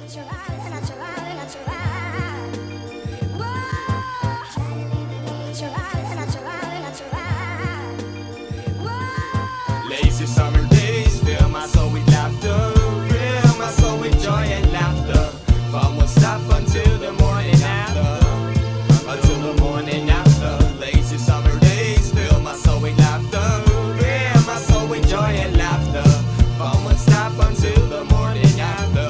Lazy summer days fill my soul with laughter, fill my soul with joy and laughter. Fun won't stop until the morning after, until the morning after. Lazy summer days fill my soul with laughter, fill my soul with joy and laughter. Fun won't stop until the morning after,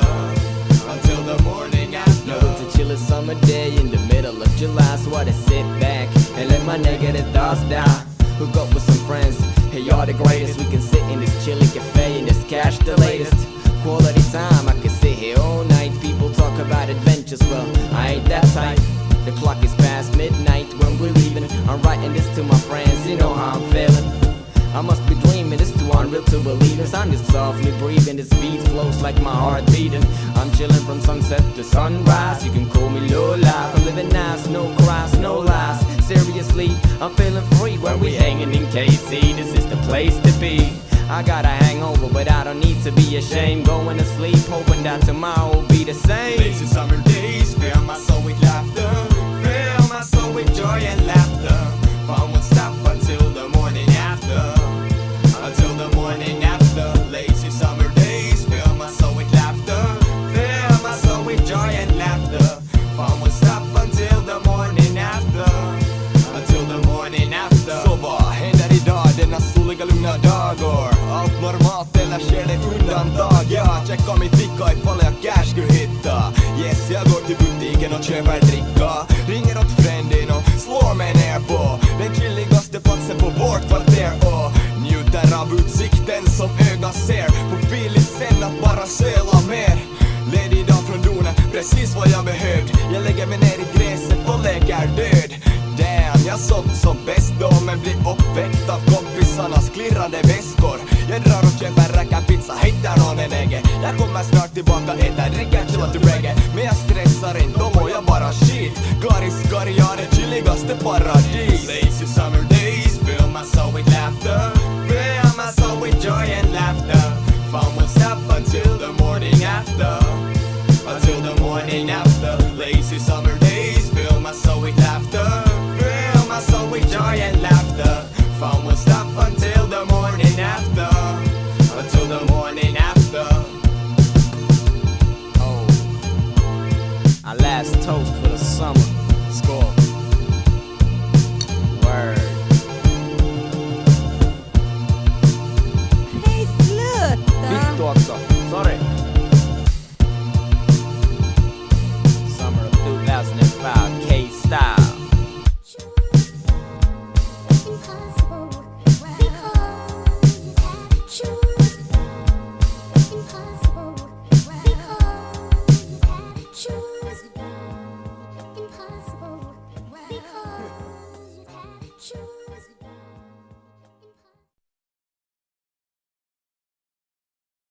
until the morning after. No, it's a chilly summer day in the middle of July, so I just sit back and let my negative thoughts die. Hook up with some friends, hey, y'all the greatest. We can sit in this chilly cafe and just catch the latest quality time. I could sit here all night, people talk about adventures. Well, I ain't that type. The clock is past midnight when we're leaving. I'm writing this to my friends, you know how I'm feeling. I must be dreaming, it's too unreal to believe this. I'm just softly breathing, this beat flows like my heart beating. I'm chilling from sunset to sunrise, you can call me low life. I'm living nice, no cries, no lies. Seriously, I'm feeling free when we hanging in KC. This is the place to be. I got a hangover, but I don't need to be ashamed. Going to sleep, hoping that tomorrow will be the same. Lazy summer days fill my soul with laughter, fill my soul with joy and laughter. Fun won't stop until the morning after, until the morning after. Lazy summer days fill my soul with laughter, fill my soul with joy and laughter. Fun won't stop until the morning after, until the morning after. Så vad händer idag denna soliga lugna dagar? Allt normalt eller sker det undantag? Jag checkar min ficka ifall jag cash skulle hitta. Yes, jag går till butiken och köper dricka. Ringer åt fränden och slår mig ner på den chilligaste platsen på vårt kvarter och njuter av utsikten som ögat ser. På filisen att bara söla mer. Ledig dag från donen, precis vad jag behövt. Jag lägger mig ner i gräset och leker död. Damn, jag sov som bäst då men blir uppväckt av kompisarnas klirrande väskor. Jag drar och köper räkapizza, hittar någon en ägge. Jag kommer snart tillbaka, äter, dricker, chillar till reggae. Men jag stressar inte, då mår jag bara shit. Kariskari, jag är det chilligaste paradis. Lazy summer days fill my soul with laughter, fill my soul with joy and laughter. Fun won't stop until the morning after, until the morning after. Lazy summer days fill my soul with laughter, fill my soul with joy and laughter. Fun won't stop until the morning after, until the morning after. Oh, our last toast